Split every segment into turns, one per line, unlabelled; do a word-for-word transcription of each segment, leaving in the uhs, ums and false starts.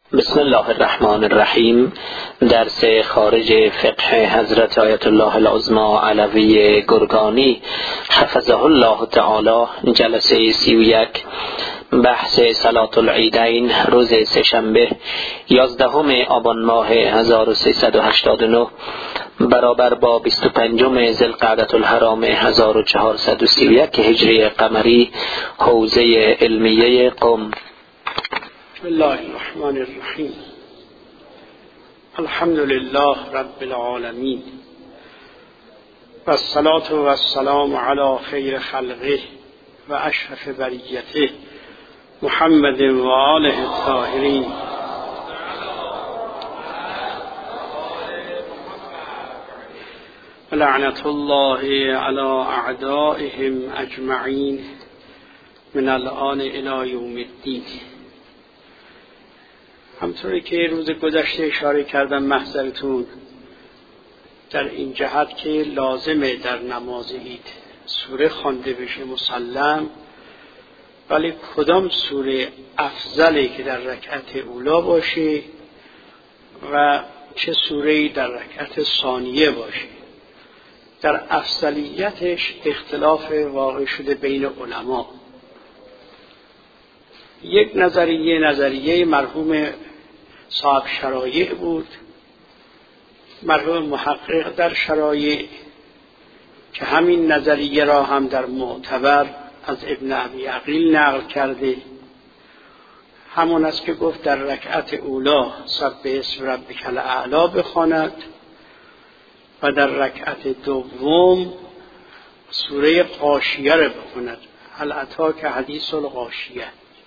بسم الله الرحمن الرحیم. درس خارج فقه حضرت آیت الله العظمی علوی گرگانی حفظه الله تعالی، جلسه سی و یک، بحث صلاة العیدین روز سه‌شنبه یازدهم آبان ماه هزار و سیصد و هشتاد و نه برابر با بیست و پنجم ذوالقعدة الحرام هزار و چهارصد و سی و یک هجری قمری، حوزه علمیه قم.
بسم الله الرحمن الرحیم. الحمد لله رب العالمین و الصلاة و السلام علی خیر خلقه و اشرف بریته محمد و آله الطاهرین. لعنت الله علی اعدائهم اجمعین من الآن الی یوم الدین. همطوری که روز گذشته اشاره کردم محضرتون، در این جهت که لازمه در نماز عید سوره خوانده بشه مسلم، ولی کدام سوره افضله که در رکعت اولا باشه و چه سوره‌ای در رکعت ثانیه باشه. در افضلیتش اختلاف واقع شده بین علما. یک نظریه نظریه مرحوم صاحب شرایع بود، مرحوم محقق در شرایع، که همین نظریه را هم در معتبر از ابن ابی عقیل نقل کرده. همون است که گفت در رکعت اولا سبح اسم ربک الاعلی بخواند و در رکعت دوم سوره غاشیه را بخواند، هل اتاک حدیث الغاشیه.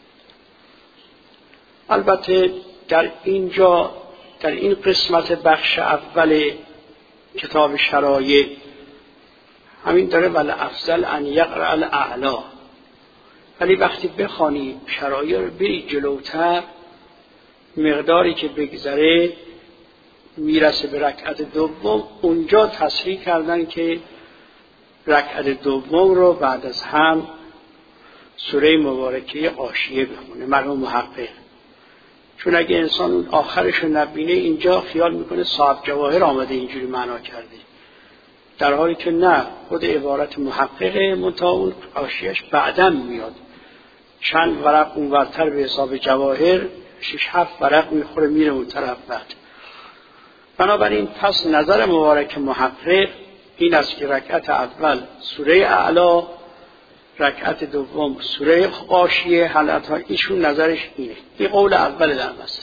البته در اینجا در این قسمت بخش اول کتاب شرایع همین داره ولی افضل ان یقرأ الاعلی، ولی وقتی بخوانی شرایع رو بری جلوتر، مقداری که بگذره میرسه به رکعت دوم. اونجا تصریح کردن که رکعت دوم رو بعد از هم سوره مبارکه غاشیه بخونه مرحوم محقق، چون اگه انسان اون آخرش رو نبینه اینجا خیال میکنه صاحب جواهر آمده اینجوری معنا کرده، در حالی که نه، خود عبارت محققه، منتها اون غاشیه‌اش بعداً میاد، چند ورق اون ورتر به حساب جواهر، شش هفت ورق میخوره میره اون طرف. بعد بنابراین پس نظر مبارک محقق این است که رکعت اول سوره اعلی، رکعت دوم سوره غاشیه، حالتها ایشون نظرش اینه. این قول اول در مسئله.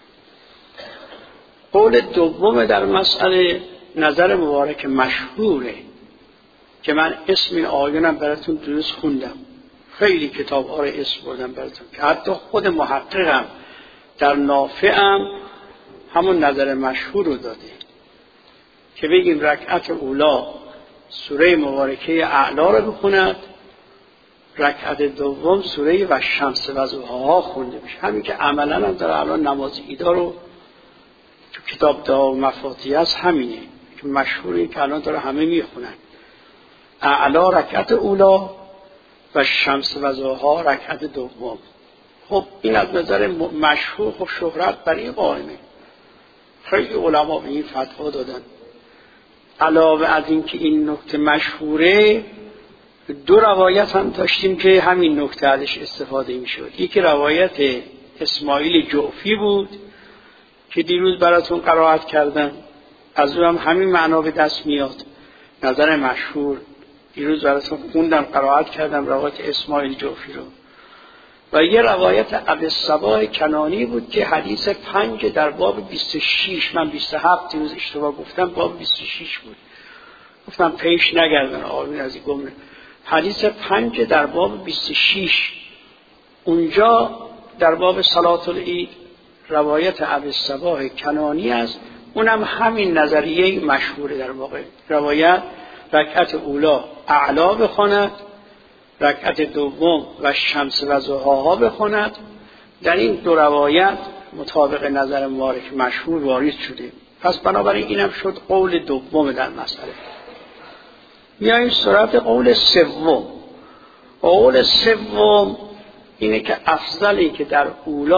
قول دوم در مسئله نظر مبارک مشهوره که من اسم این آیونم براتون درست خوندم، خیلی کتاب ها رو اسم بردم براتون، که حتی خود محققم در نافعم همون نظر مشهور رو داده که بگیم رکعت اولا سوره مبارکه اعلی رو بخوند، رکعت دوم سوره و شمس و ضحاها خونده بشه. همین که عملا هم در الان نماز عیدا رو تو کتاب دعا و مفاتیح است، همینه که مشهوره که الان داره همه میخونن. اعلی رکعت اولا و شمس و ضحاها رکعت دوم. خب این از نظر مشهور خب شهرت بر این قائمه، خیلی علما به این فتوا دادن. علاوه از این که این نکته مشهوره، دو روایت هم داشتیم که همین نکته ازش استفاده می شد. یکی روایت اسماعیل جعفی بود که دیروز براتون قرائت کردم، از او هم همین معنا به دست میاد، نظر مشهور. دیروز براتون خوندم، قرائت کردم روایت اسماعیل جعفی رو. و یه روایت ابوالصباح کنانی بود که حدیث پنج در باب بیست و شش، من بیست و هفت دیروز اشتباه گفتم، باب بیست و شش بود، گفتم پیش نگردن آمین از این گمره. حدیث پنج در باب بیست و شش، اونجا در باب صلاة العید روایت ابوالصباح کنانی است، اونم همین نظریه مشهوره. در واقع روایت رکعت اولا اعلا بخواند، رکعت دوم و شمس و ضحاها بخواند. در این دو روایت مطابق نظر مبارک مشهور وارد شده. پس بنابراین اینم شد قول دوم در مسئله. میاییم سراغ قول سوم. قول سوم اینه که افضلی که در اولا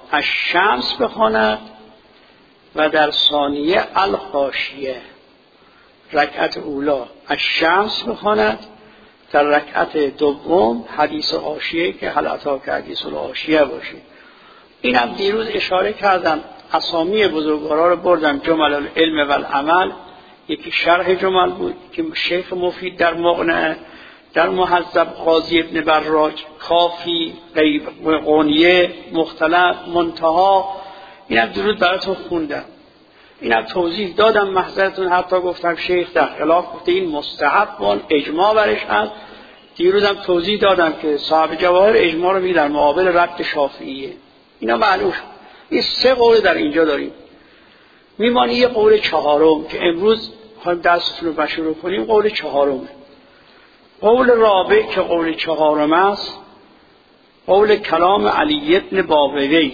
الشمس بخواند و در ثانیه الغاشیه. رکعت اولا الشمس بخواند، در رکعت دوم حدیث غاشیه که هل اتاک حدیث الغاشیه باشه. اینم دیروز اشاره کردم، اسامی بزرگوارا رو بردم، جمل العلم و العمل، یکی شرح جمل بود که شیخ مفید در مقنعه، در مهذب قاضی ابن براج، کافی، غنیه، مختلف، منتها، اینم دیروز براتون خوندم، اینم توضیح دادم محضرتون، حتی گفتم شیخ در خلاف گفته این مستحب و اجماع برش هست. دیروزم توضیح دادم که صاحب جواهر اجماع رو میگه در مقابل رد شافعیه. اینا معلوم شد. این سه قول در اینجا داریم. میمانی یه قول چهارم که امروز خواهیم درستون رو شروع کنیم، قول چهارمه. قول رابع که قول چهارم است، قول کلام علی ابن بابویه.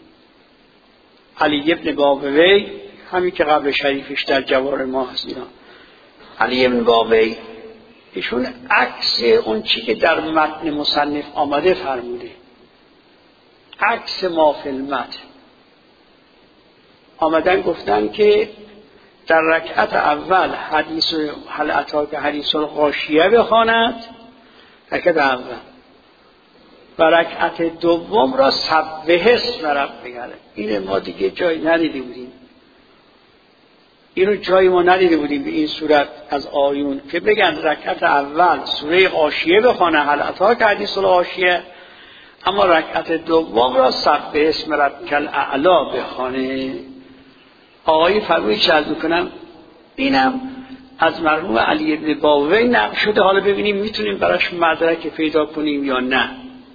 علی ابن بابویه همین که قبل شریفش در جواهر ما هست. اینا علی ابن بابویه ایشون عکس اون چی که در متن مصنف آمده فرموده، عکس ما فی المتن. آمدن گفتن که در رکعت اول حدیث هل اتاک حدیث الغاشیه بخواند، رکعت اول، و رکعت دوم را سبح اسم ربک. این ما دیگه جای ندیده بودیم، اینو جای ما ندیده بودیم به این صورت از آیون که بگن رکعت اول سوره غاشیه بخونه هل اتاک حدیث الغاشیه، اما رکعت دوم را سبح اسم ربک الاعلی بخونه. آقای فرموی چه عرض میکنم، اینم از مرحوم علی ابن بابویه نقل شده. حالا ببینیم میتونیم براش مدرک پیدا کنیم یا نه.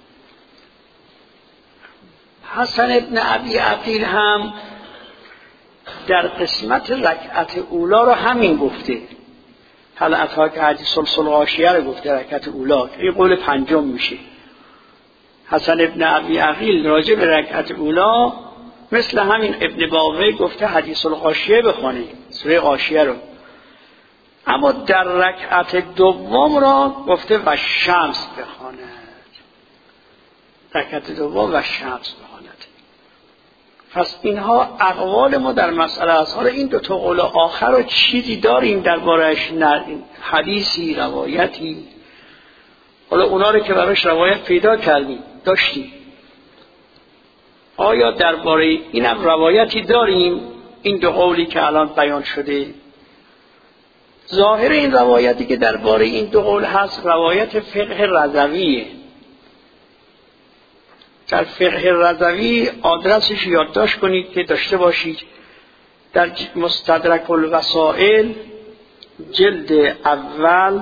حسن ابن ابی عقیل هم در قسمت رکعت اولا رو همین گفته، هل اتاک حدیث الغاشیه رو گفته رکعت اولا. این قول پنجم میشه. حسن ابن ابی عقیل راجع به رکعت اولا مثل همین ابن بابویه گفته حدیث الغاشیه بخونه، سوره غاشیه رو، اما در رکعت دوم را گفته و شمس بخواند. رکعت دوم و شمس بخواند. پس اینها اقوال ما در مسئله است. حالا این دو تا قول آخر رو چیزی داریم درباره‌اش؟ نه، حدیثی، روایتی. حالا اونا رو که براش روایت پیدا کردیم داشتیم، آیا درباره اینم روایتی داریم؟ این دو قولی که الان بیان شده، ظاهر این روایتی که درباره این دو قول هست روایت فقه رضویه. در فقه رضوی آدرسش یادداشت کنید که داشته باشید، در مستدرک الوسائل جلد اول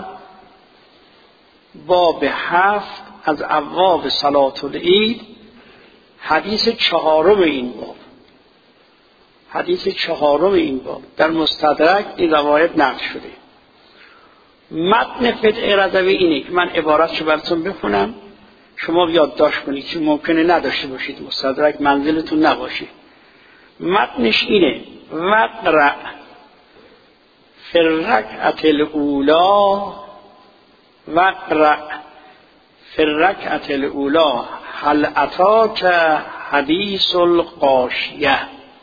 باب هفت از ابواب صلاة العید، حدیث چهارم این باب، حدیث چهارم این باب در مستدرک این روایت نقل شده. متن فقه رضوی اینه که من عبارتشو براتون بخونم، شما یادداشت کنید چون ممکنه نداشته باشید، مستدرک منزلتون نباشه. متنش اینه: وقرأ فی الرکعة الاولی، وقرأ فی الرکعة الاولی هل اتاک حدیث الغاشیه.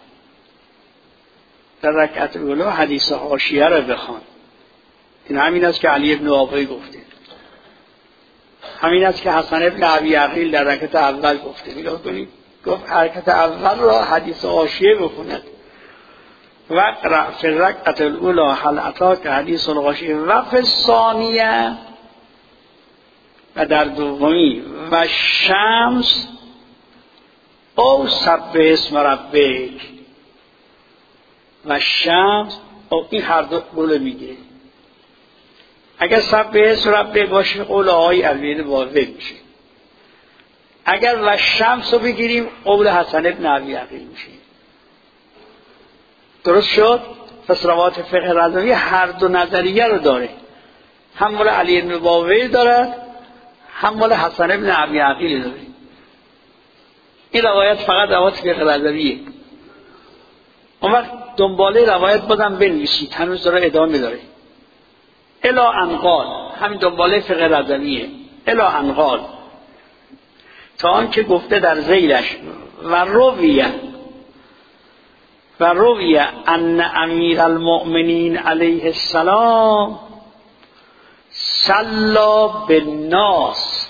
در رکعت اولی حدیث غاشیه رو بخوان. این همین است که علی ابن بابویه گفته، همین است که حسن ابن ابی عقیل در رکعت اول گفته. نگاه کنید، گفت رکعت اول را حدیث غاشیه بخوند. وقرأ فی الرکعة الاولی هل اتاک حدیث الغاشیه و فی الثانیه، و در دومی و شمس او سبح اسم ربک. و شمس او این هر دو قول میگه. اگر سبح اسم ربک باشه قول آقای علی ابن بابویه میشه. اگر و شمس رو بگیریم قول حسن ابن ابی عقیل میشه. درست شد؟ پس روایت فقه رضوی هر دو نظریه رو داره، هم مال علی ابن بابویه دارد، هم مال حسن ابن ابی عقیل داره. این روایت فقط روایت فقه رضویه. اون وقت دنباله روایت بازم بنویسید، هنوز داره ادامه داره. الا انقال، همین دنباله فقه رضویه. الا انقال، تا آن که گفته در ذیلش و رویه و رویه ان امیر المؤمنین علیه السلام صلا بالناس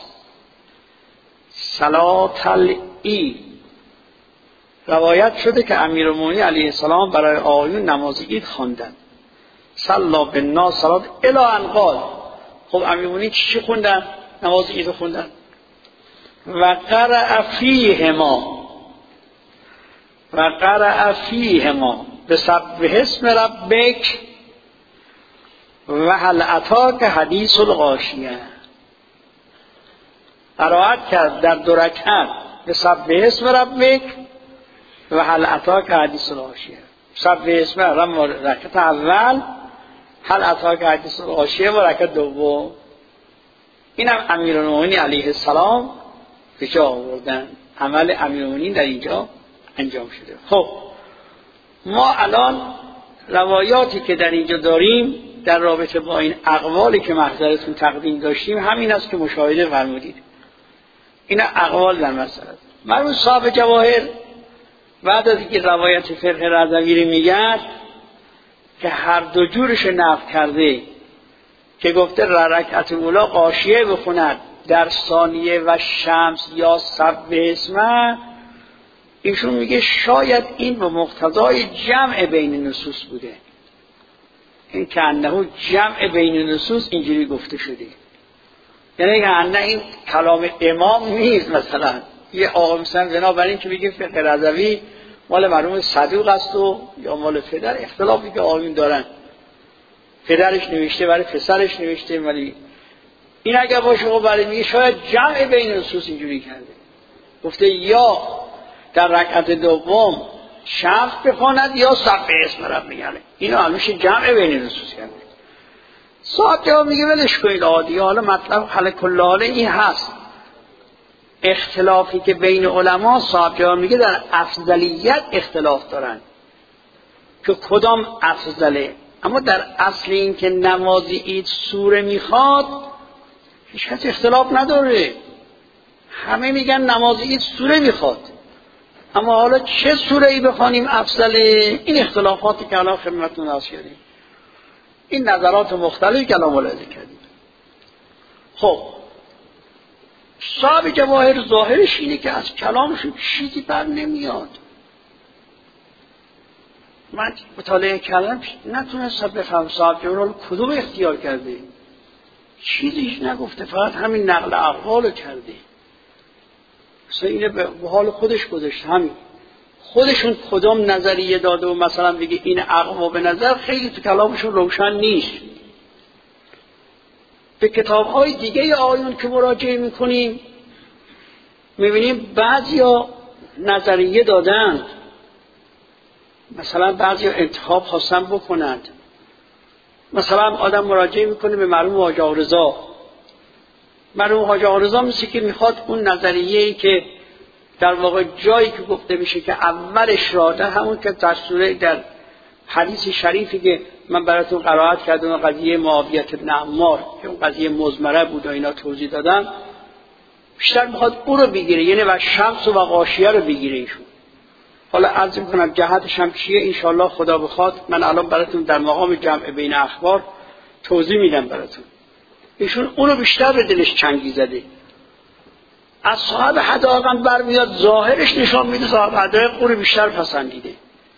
صلاة العید. روایت شده که امیرالمومنین علیه السلام برای آقایون نماز عید خواندند. صلا بالناس صلاة الی ان قال. خب امیرالمومنین چی خوندن؟ نماز عید خوندن. و قرأ فیهما و قرأ فیهما بسبح اسم ربک و هل اتاک حدیث الغاشیه. قرائت کرد در دو رکعت بسبح اسم ربک و هل اتاک حدیث الغاشیه. سبح اسم ربک رکعت اول، هل اتاک حدیث الغاشیه و رکعت دوم. اینم امیرالمومنین علیه السلام به جا آوردن. عمل امیرالمومنین در اینجا انجام شده. خب ما الان روایاتی که در اینجا داریم در رابطه با این اقوالی که محضرتون تقدیم داشتیم همین است که مشاهده فرمودید. این اقوال در مسئله. مرحوم صاحب جواهر بعد از اینکه روایت فقه رضوی میگه که هر دو جورش نقل کرده که گفته رکعت اولا غاشیه بخوند در ثانیه و شمس یا سبح اسمه، ایشون میگه شاید این به مقتضای جمع بین نصوص بوده. این که انه جمع بین نصوص اینجوری گفته شده، یعنی که انه این کلام امام نیست. مثلا یه آقا مثلا بنابراین که میگه فقه رضوی مال مرحوم صدوق است و یا مال پدر، اختلافی که آقایون دارن، پدرش نوشته برای پسرش نوشته، ولی این اگر باشه خب برای میگه شاید جمع بین نصوص اینجوری کرده، گفته یا در رکعت دوم شمس بخواند یا سبح اسم رب میگه. اینو علوش جمع بین نصوص کرده. صاحب جواب میگه ولش کنید عادیه. حالا مطلب حل کل حاله این هست، اختلافی که بین علما صاحب جواب میگه در افضلیت اختلاف دارن که کدام افضله، اما در اصل این که نماز عید سوره میخواد هیچ کس اختلاف نداره. همه میگن نماز عید سوره میخواد، اما حالا چه سوره ای بخوانیم افضله، این اختلافاتی که الان خدمتتون عرض کردیم، این نظرات مختلفی که الان ملاحظه کردیم. خب صاحب جواهر ظاهرش اینه که از کلامشون چیزی بر نمیاد. من مطالعه کردم نتونستم بفهم صاحب جواهر کدوم اختیار کرده، چیزیش نگفته، فقط همین نقل اقوالو کرده. مثلا اینه به حال خودش گذاشت، همین خودشون کدام نظریه داده و مثلا بگه این اقوا به نظر خیلی تو کلامشون روشن نیست. به کتاب‌های دیگه آیون که مراجعه می‌کنیم می‌بینیم بعضیا نظریه دادن، مثلا بعضیا انتخاب خواستن بکنند. مثلا آدم مراجعه می‌کنه به مرحوم حاج آقارضا، مرحوم حاج آقارضا مثل که میخواد اون نظریه‌ای که در واقع جایی که گفته میشه که اولش را در همون که در سوره در حدیث شریفی که من براتون قرائت کردم قضیه معاویه بن عمار که اون قضیه مزمره بود و اینا توضیح دادم، بیشتر میخواد او رو بگیره، یعنی و شمس و غاشیه رو بگیره ایشون. حالا عرض میکنم جهتش هم چیه، انشالله خدا بخواد من الان براتون در مقام جمع بین اخبار توضیح میدم براتون. ایشون اون رو بیشتر به دلش چنگی زده. از صاحب حدائق هم برمیاد ظاهرش نشان میده صاحب حدائق اون رو بیشتر پسندیده.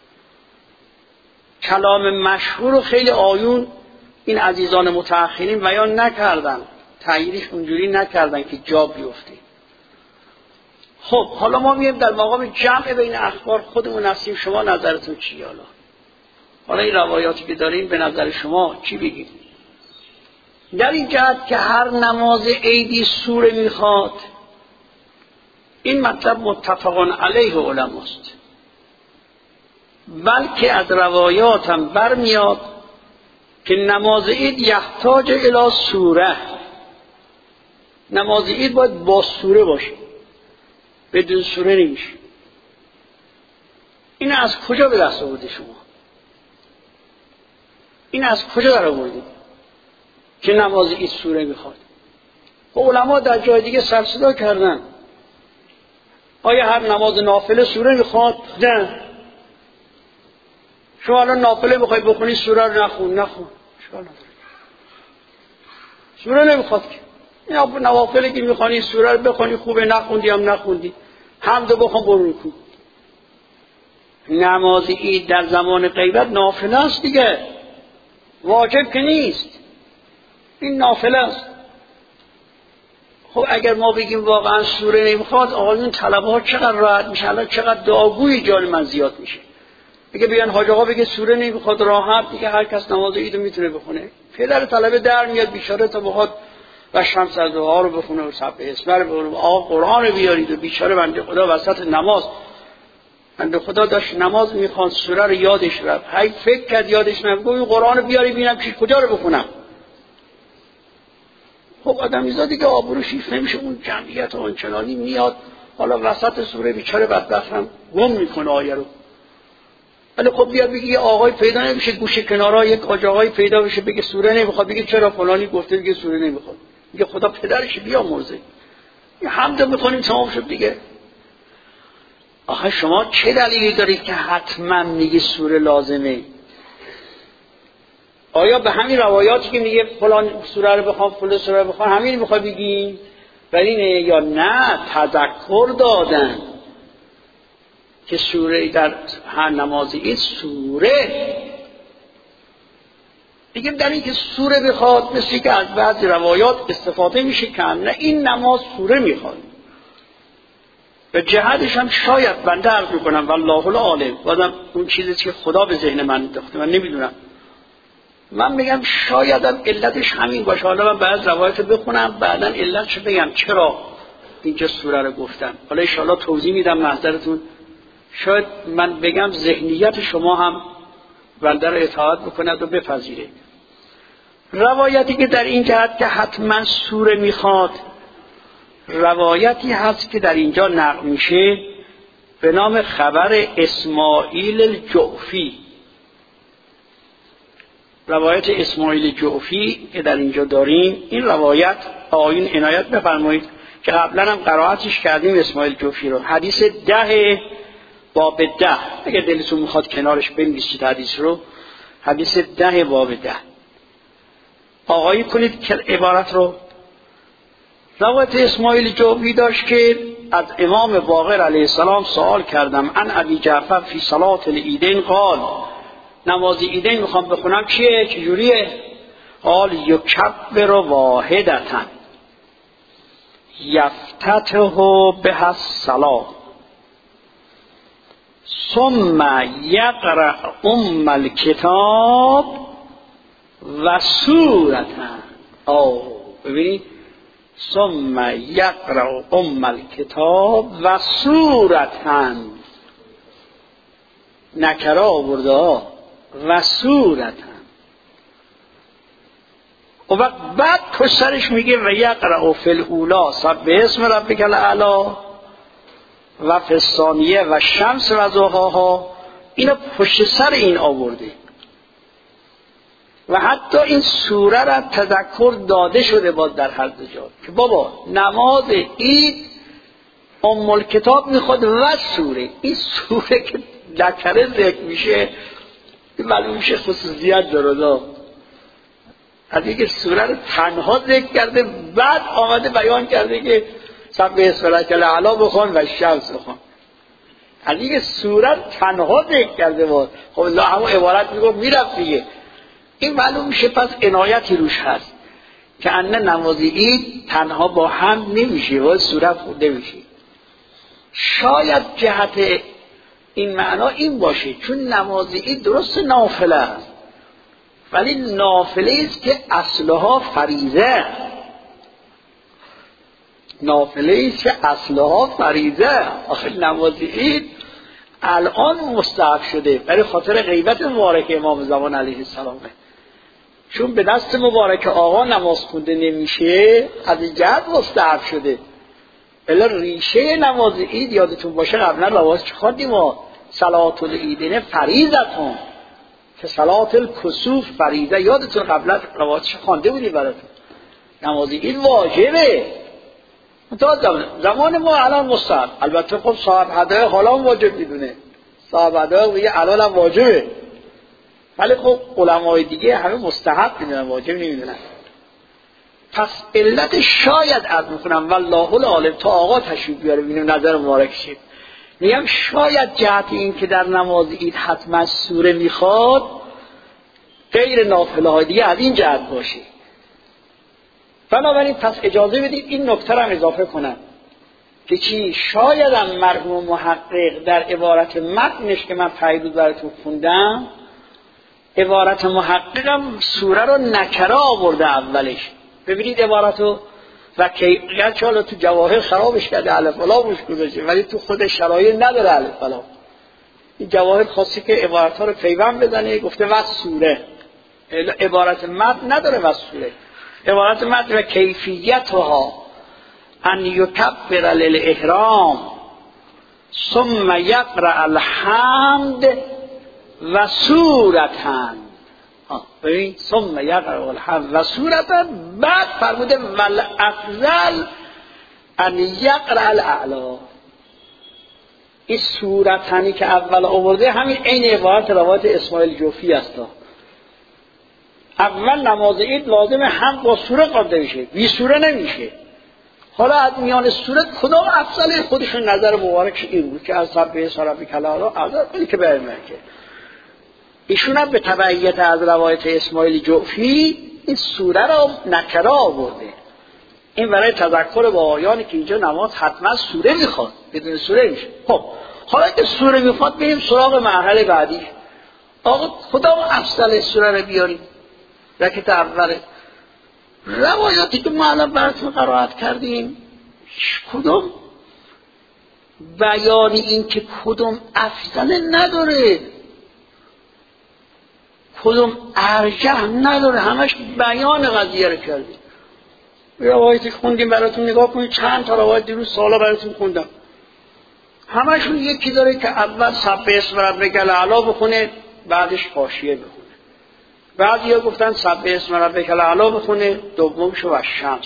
کلام مشهور و خیلی آیون این عزیزان متأخرین بیان نکردن، تغییرش اونجوری نکردن که جا بیفته. خب حالا ما میایم در مقام جمع بین اخبار خودمون هستیم، شما نظرتون چیه؟ حالا حالا این روایاتی که داریم به نظر شما چی بگید؟ در این جهت که هر نماز عیدی سوره میخواد، این مطلب متفقان علیه علماست، بلکه از روایات هم برمیاد که نماز عید یحتاج الی سوره، نماز عید باید با سوره باشه، بدون سوره نمیشه. این از کجا به دست آورده شما؟ این از کجا در آوردید که نماز عید سوره میخواد؟ و علما در جای دیگه سر صدا کردن، آیا هر نماز نافله سوره میخواد؟ نه. شما الان نافله بخوای بخونی سوره رو نخون نخون اشکال نداره، سوره نمیخواد که. این نوافله که میخوانی سوره رو بخونی خوبه، نخوندی هم نخوندی، حمد بخون برو رکوع. نماز عید در زمان غیبت نافله است دیگه، واجب که نیست، این نافله است. خب اگر ما بگیم واقعا سوره نمیخواد، آقایون طلبه ها چقدر راحت میشه، الان چقدر دعاگوی جان من زیاد میشه. بگه بیان حاج آقا بگه سوره نمیخواد، راحت دیگه هر کس نماز عید رو میتونه بخونه. پدر طلبه در میاد بیچاره تا بخواد و شمس از ضحا رو بخونه و سبح اسم رو بخونه، آقا قرآن رو بیارید و بیچاره بنده خدا وسط نماز، بنده خدا داشت نماز میخواند سوره رو یادش رفت، هی فکر کرد یادش نرفت، گفت این قرآن رو بیاری ببینم چی کجا رو بخونم. خب آدمیزاد دیگه آبروش حیف نمیشه، اون جمعیت آنچنانی میاد حالا وسط سوره بیچاره بدبخت هم گم میکنه آیه رو. ولی خب بیاد بگه یه آقای پیدا نمیشه گوشه کنارا، یک آج آقای پیدا بشه بگه سوره نمیخواد، بگه چرا فلانی گفته بگه سوره نمیخواد، میگه خدا پدرش بیا مرزه، یه حمد میکنیم تمام شد دیگه. آخه شما چه دلیلی دارید که حتما میگه سوره لازمه؟ آیا به همین روایاتی که میگه فلان سوره رو بخوام فلان سوره رو بخوام همین میخوای بگی؟ ولی نه، یا نه تذکر دادن که سوره در هر نمازی این سوره میگیم در این که سوره بخواد، مثل که از بعضی روایات استفاده میشه که نه این نماز سوره میخواد. به جهتش هم شاید بنده عرض میکنم والله العالم، بازم اون چیزی که خدا به ذهن من انداخته من نمیدونم، من میگم شاید هم علتش همین باشه. حالا من بعض روایت بخونم بعداً علتش بگم چرا اینجا سوره رو گفتم، حالا ان شاءالله توضیح میدم محضرتون. شاید من بگم ذهنیت شما هم بنده رو اطاعت بکند و بپذیره. روایتی که در این جهت که حتما سوره میخواد، روایتی هست که در اینجا نقل میشه به نام خبر اسماعیل الجعفی. روایت اسماعیل جعفی که در اینجا داریم، این روایت آیین عنایت بفرمایید که قبلا هم قرائتش کردیم اسماعیل جعفی رو، حدیث ده باب ده، اگر دلتون میخواد کنارش بنویسید حدیث رو، حدیث ده باب ده آقایی کنید که عبارت رو. روایت اسماعیل جعفی داشت که از امام باقر علیه السلام سوال کردم عن ابی جعفر فی صلاة العیدین قال، نماز عیدین میخوام بخونم چیه چجوریه؟ قال یکبر واحدتا یفتتح بها الصلاة ثم یقرأ ام الکتاب و سورة. او ببینید ثم یقرأ ام الکتاب و سورة، نکره آورده و سورة، و بعد پشترش میگه و یقرأ فی الاولی سبح اسم ربک الاعلی و فی الثانیه و شمس و ضحاها. اینا پشت سر این آورده و حتی این سوره را تذکر داده شده باز در هر دو جا که بابا نماز عید ام الکتاب میخواد و سوره. این سوره که نکره ذکر میشه معلوم میشه خصوصیت داره، از اینکه سوره رو تنها ذکر کرده بعد آمده بیان کرده که سبح اسم ربک الاعلی بخون و شمس بخون، از اینکه سوره رو تنها ذکر کرده بود. خب الله همون عبارت میگه میرفت دیگه. این معلوم میشه پس عنایتی روش هست که انه نماز عید تنها با هم نمیشه و سوره خونده میشه. شاید جهت این معنا این باشه چون نماز عید درست نافله است ولی نافله است که اصلها فریضه، نافله است که اصلها فریضه. آخه نماز عید الان مستحب شده برای خاطر غیبت مبارک امام زمان علیه السلامه، چون به دست مبارک آقا نماز خونده نمیشه از این جهت مستحب شده. الا ریشه نماز عید یادتون باشه قبلا روایت چه خواندیم ما صلات العیدین فریضتون که صلات الکسوف فریضه، یادتون قبلا روایتش خوانده بودیم براتون. نماز عید واجبه تا زمان ما الان مستحب. البته خب صاحب هدایا حالا واجب میدونه، صاحب هدایا دیگه الان هم واجبه، ولی خب علمای دیگه همه مستحب میدونن، واجب نمیدونن. پس علت شاید عرض میکنم والله العالم تا آقا تشریف بیاره ببینیم نظر مبارک شید، میگم شاید جهت این که در نماز عید حتما سوره میخواد غیر نافله های دیگه از این جهت باشه. بنابراین پس اجازه بدید این نکته رو هم اضافه کنم که چی شاید هم مرحوم محقق در عبارت متنش که من پیروز براتون خوندم، عبارت محققم سوره رو نکره آورده اولش. ببینید عبارتو و که گرچه حالا تو جواهر خرابش کرده الف لا روش گذاشته، ولی تو خود شرایط نداره الف لا. این جواهر خاصی که عبارت ها رو پیوند بزنه، گفته و سوره، عبارت متن نداره و سوره. عبارت متن و کیفیتها ان یکبر للاحرام ثم یقرأ الحمد و سورتن. ببین ثم یقرأ الحمد و سورتن، بعد فرموده ول افضل ان یقرأ الاعلی. این سورتنی که اول آورده همین عین عبارت روایت اسماعیل جوفی است. اول نماز عید لازمه هم با سوره خوانده بشه، بی سوره نمیشه. حالا از میان سوره کدام افضل؟ خودشون نظر مبارک این بود که از سبح اسم ربک الاعلی افضل ولی که برمه که ایشون هم به تبعیت از روایت اسماعیل جوفی این سوره را نکره آورده. این برای تذکر با آیانی که اینجا نماز حتما سوره میخواد، بدون سوره میشه. خب حالا که سوره میخواد بریم سراغ مرحله بعدی. آقا کدام افضل سوره رو بیاریم؟ رکعت اوله روایاتی که ما الان براتون قرائت کردیم کدوم بیان این که کدوم افضل نداره، کدوم ارجح نداره، همش بیان قضیه رو کردیم. روایتی خوندیم براتون نگاه کنید، چند تا روایت دیروز سالا براتون خوندم، همشون یکی داره که اول سبح اسم ربک الاعلی بخونه بعدش حاشیه بخونه. بعضیا گفتن سبح اسم ربک الاعلی بخونه دومشو و شمس.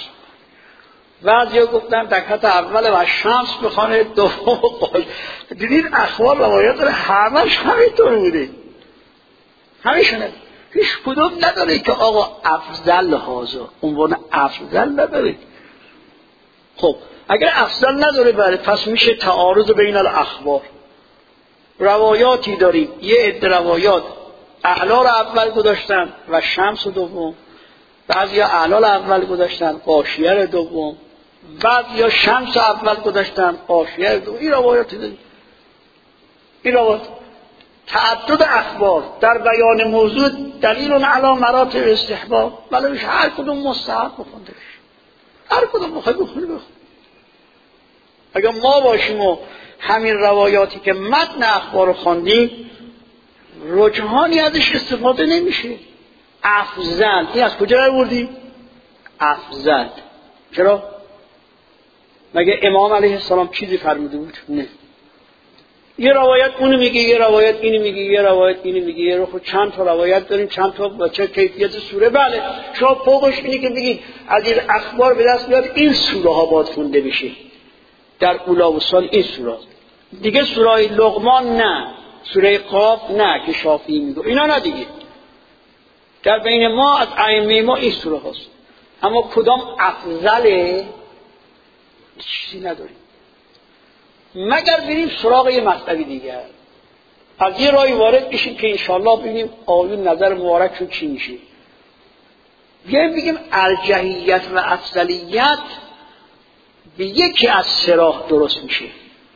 بعضیا گفتن رکعت اول و شمس بخونه دوم قاش. دیدین اخبار روایات داره همش همینطور بوده، همیشونه. هیچ کدوم نداره که آقا افضل هازا عنوان افضل نداره. خب اگر افضل نداره بله پس میشه تعارض بین الاخبار. روایاتی داریم یه عده روایات اعلی رو اول گذاشتن و شمس دوم، بعضیا اعلی رو اول گذاشتن غاشیه رو دوم، بعضیا شمس اول گذاشتن غاشیه رو دوم. این روایاتی داریم. این روایات تعدد اخبار در بیان موضوع دلیل علی مراتب استحباب، ولی هر کدوم مستحب بخونده بشه، هر کدوم بخوای بخونی بخون. اگر ما باشیم و همین روایاتی که متن اخبار رو خواندیم رجحانی ازش استفاده نمیشه. افضل این از کجا آوردی؟ افضل چرا؟ مگه امام علیه السلام چیزی فرموده بود؟ نه. یه روایت اونو میگه، یه روایت اینو میگه، یه روایت اینو میگه، یه رو خود چند تا روایت داریم، چند تا بچه کیفیت سوره. بله شما فوقش اینی که بگید از این اخبار به دست بیاد این سوره ها باید خونده بشه در اولا و سال، این سوره دیگه سوره لقمان نه، سوره قاف نه که شافعی میگه اینا نه دیگه. در بین ما از ائمه ما این سوره هاست، اما کدام افضله چیزی نداریم مگر بریم سراغ یه مطلبی دیگر. از یه راهی وارد بشیم که انشالله ببینیم آیون نظر مبارکشون چی میشه. بیایم بگیم ارجحیت و افضلیت به یکی از سه راه درست میشه،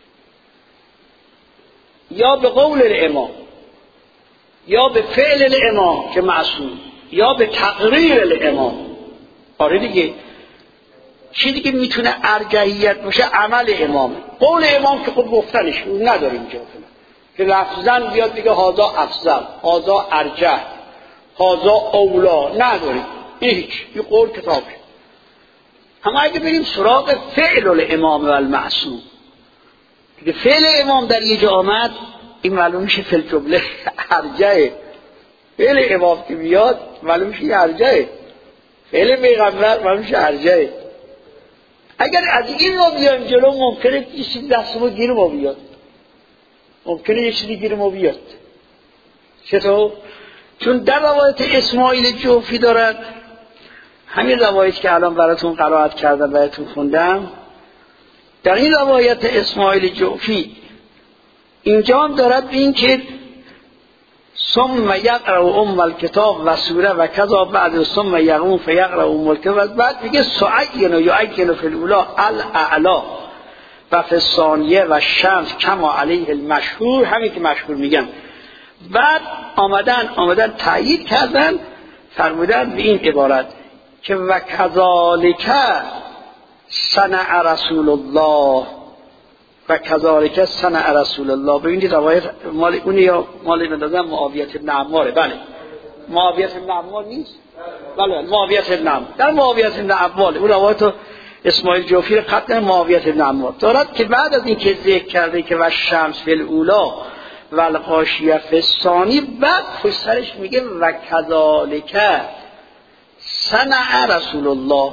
یا به قول الامام، یا به فعل الامام که معصوم، یا به تقریر الامام. آره دیگه چی دیگه میتونه ارجحیت باشه؟ عمل امام. قول امام که خود گفتنش نداریم اینجا که لفظاً بیاد دیگه هازا افضل، هازا ارجح، هازا اولا، نداریم این هیچ، این قول کتابه. اما اگه بریم سراغ فعل الامام و المعصوم، که فعل امام در یه جا آمد این معلوم میشه فی الجمله ارجحه. فعل امام که بیاد معلوم میشه ارجحه، فعل پیغمبر معلوم میشه ارجحه. اگر از این ما بیایم جلو ممکنه یه چیزی دست ما گیر ما بیاد، ممکنه یه چیزی گیر ما بیاد. چطور؟ چون در روایت اسماعیل جوفی دارد، همین روایت که الان براتون قرائت کردم براتون خوندم، در این روایت اسماعیل جوفی اینجا هم دارد این که ثم یقرأ ام الکتاب و سوره و کذا بعد ثم یقوم فیقرأ ام الکتاب، بعد میگه سعین و یعین فی الاولی الاعلا و فی الثانیه و شمس کما علیه المشهور، همین که مشهور میگم. بعد آمدن آمدن تایید کردن، فرمودن به این عبارت که و کذالک صنع رسول الله و کذالک صنع رسول الله. ببینید روایت مال اون یا مال مدازم معاویه بن عماره. بله معاویه بن عمار نیست، بله معاویه بن عمار، در معاویه بن عمار اون روایت اسماعیل جوفی رو خط معاویه بن عمار دارد که بعد از این که ذکر کرده که و شمس فی الاولی و الغاشیه فی الثانی، بعد پشترش میگه و کذالک صنع رسول الله.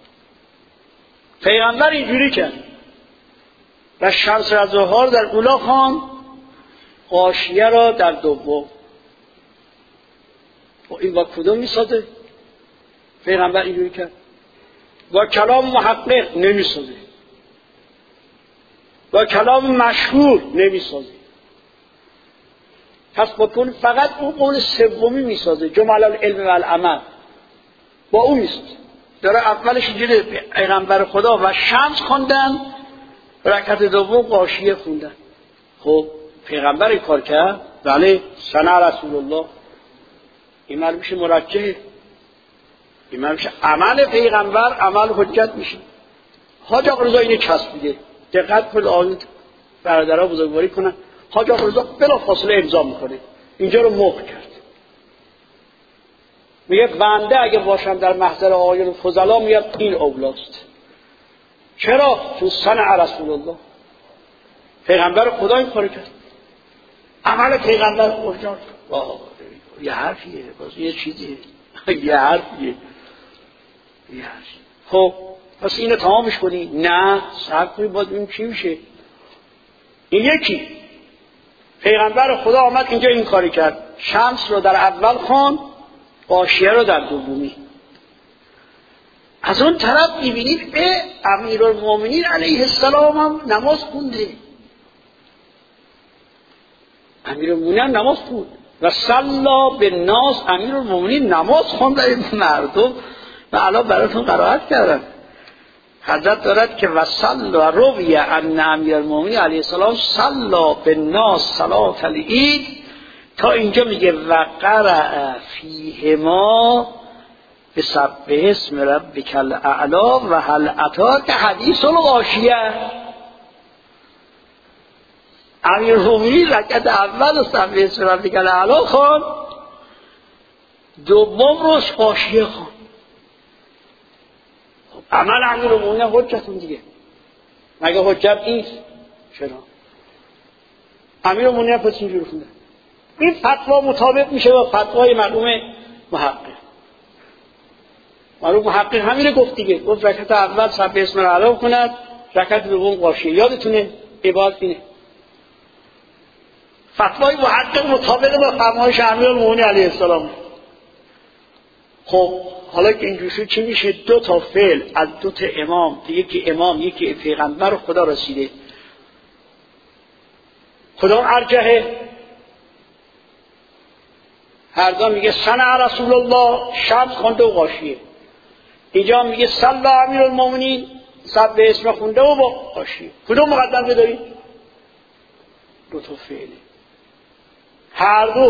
پیغمبر اینجوری کرد و شمس را ظهر در اولا خواند، غاشیه را در دوم. و این با کدوم میسازه؟ پیغمبر اینجوری کرد. با کلام محقق نمیسازه، با کلام مشهور نمیسازه. پس با کن فقط اون قول سومی میسازه، جمل العلم و العمل، با اون میسازه. داره اولش اینجوری پیغمبر خدا و شمس خوندن، رکعت دوم غاشیه خوندن. خب پیغمبر این کار کرد، بله صنع رسول الله. این معلوم میشه مرجحه، این معلوم میشه عمل پیغمبر عمل حجت میشه. حاج آقا رضا اینو چسبیده، دقت کنید آقایون برادرها بزرگواری کنن. حاج آقا رضا بلا فاصله امضا میکنه، اینجا رو مهر کرد، میگه بنده اگه باشم در محضر آقایون فضلا میاد این اولاست. چرا؟ چون صنع رسول الله، پیغمبر خدا این کار کرد، عمل پیغمبر حجت. یه حرفیه، باز یه چیزیه، یه حرفیه، یه حرفیه. خب پس اینو تمامش کنی؟ نه صبر کنی، باز این چی میشه؟ این یکی پیغمبر خدا آمد اینجا این کاری کرد، شمس رو در اول خوان، غاشیه رو در دومی. از اون طرف میبینید به امیرالمومنین علیه السلام هم نماز خونده، امیرالمومنین نماز خوند و صلا بالناس، امیرالمومنین نماز خوند این مردم. و الان براتون قرائت کردم، حضرت دارد که و صلا روی ان امیرالمومنین علیه السلام صلا بالناس صلاة العید، تا اینجا میگه و قرأ فیهما بسبح اسم ربک الاعلی و هل اتاک حدیث الغاشیه. امیرالمومنین رکعت اول سبح اسم ربک الاعلی خوان، دوم روش غاشیه خوان. عمل امیرالمومنین حجتون دیگه، مگه حجت نیست؟ چرا؟ امیرالمومنین پس اینجور خونده. این فتوا مطابق میشه با فتوای مرحوم محقق. مرحوم محقق همینه گفت دیگه، گفت رکعت اول سبح اسم الاعلی کند، رکعت دوم غاشیه. یادتونه عبارت اینه. فتوای محقق مطابق با فرمایش امیرالمومنین علیه السلام. خب حالا که اینجوری شد چی میشه؟ دو تا فعل از دو تا امام، یکی امام یکی پیغمبر خدا رسیده، کدام ارجحه؟ هر دو میگه صنع رسول الله، شمس خونده و غاشیه. اینجا میگه صلی امیرالمومنین، سبح اسم خونده و با غاشیه. کدوم مقدم بداریم؟ دو تا فعله، هر دو.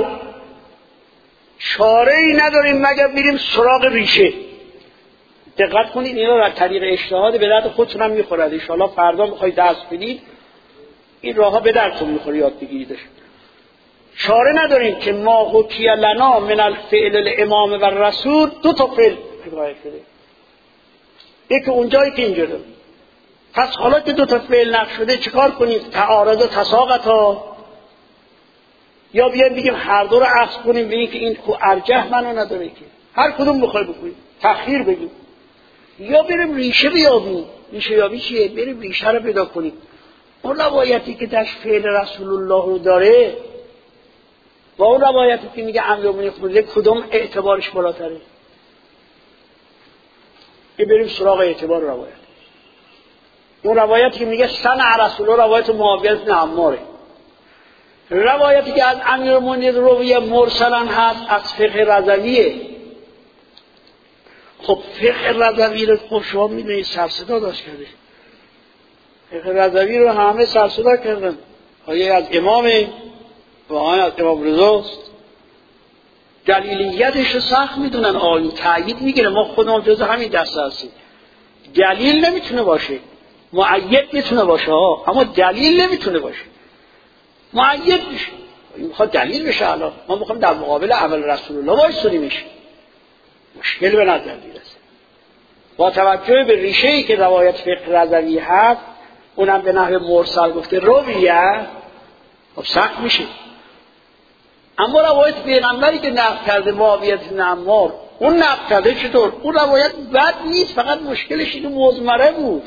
چاره ای نداریم مگر بریم سراغ ریشه. دقت کنید اینا را طریق اجتهاد به درد خودتون هم میخورد. ان شاءالله فردا میخواید درس بدید این راهها به درتون میخوره، یاد بگیریدش. چاره نداریم که ما حکی لنا من الفعل الامام و رسول، دو تا فعل روایت شده، یکی اونجایی که اینجا داریم. پس حالا که دو تا فعل نقش شده چیکار کنیم؟ تعارض و تساقطا، یا بیایم بگیم هر دو رو عکس کنیم، ببینیم که این خو ارجح منو نداره که هر کدوم بخوای بکنیم، تخییر بگیم، یا بریم ریشه بیابیم ریشه یابی چیه؟ بریم ریشه رو پیدا کنیم. اون روایتی که در فعل رسول الله رو داره با اون روایتی که میگه امیرالمومنین خونده کدوم اعتبارش بالاتره؟ این بریم سراغ اعتبار روایت. اون روایتی که میگه صنع رسول الله روایت معاویه بن عماره، روایتی که از امیرالمومنین روی مرسلا هست از فقه رضویه. خب فقه رضوی رو خب شما میدونید سر صدا داشت کرده، فقه رضوی رو همه سر صدا کردن، آیه از امام و آیه از امام رضاست. دلیلیتش رو سخت میدونن، آیه تأیید میگیره. ما خودمون جز همین دسته هستیم. دلیل نمیتونه باشه، مؤید میتونه باشه ها، اما دلیل نمیتونه باشه. مؤید میشه، میخواد دلیل بشه. الان ما میخوایم در مقابل عمل رسول الله وایسونیمش، مشکل به نظر میرسه. با توجه به ریشه‌ای که روایت فقه رضوی هست، اونم به نحو مرسل گفته رویه، خب سخت میشه. اما روایت پیغمبری که نقل کرده معاویه بن عمار، اون نقل کرده چطور؟ اون روایت بد نیست، فقط مشکلش اینو مضمره بود.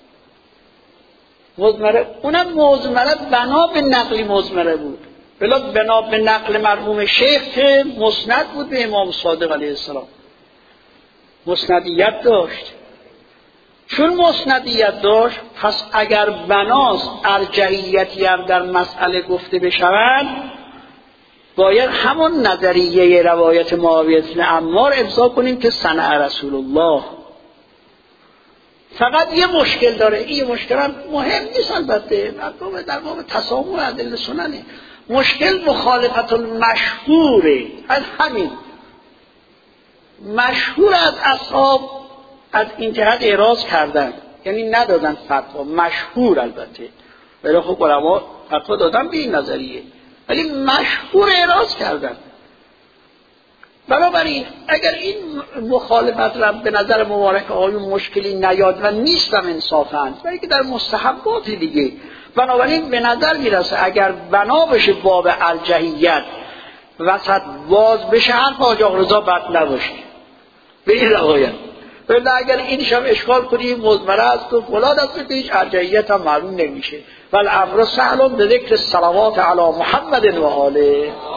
مضمره، اونم مضمره بنا به نقلی مضمره بود، بلا بنا به نقل مرحوم شیخ که مسند بود به امام صادق علیه السلام، مسندیت داشت. چون مسندیت داشت پس اگر بناس ارجحیتی هم در مسئله گفته بشود، باید همون نظریه روایت معاویه بن عمار امضا کنیم که صنع رسول الله. فقط یه مشکل داره، این مشکل هم مهم نیست البته، در باب تسامح ادله سننه. مشکل مخالفت المشهوره. از همین مشهور از اصحاب از این جهت اعراض کردن، یعنی ندادن فتوا. مشهور البته ولی خب علما فتوا دادن به این نظریه، ولی مشهور اعراض کردن. بنابراین اگر این مخالفت را به نظر مبارک آیون مشکلی نیاد و نیستم انصافاً، ولی که در مستحبات دیگه، بنابراین به نظر میرسه اگر بنا بشه باب ارجحیت وسط باز بشه، حرف حاج آقا رضا بد نباشه به این روایت. ولی اگر اینش هم اشکال کنیم مضمره است و فلان است که هیچ ارجحیت هم معلوم نمیشه. والامر سهل به ذکر الصلوات علی محمد و آله.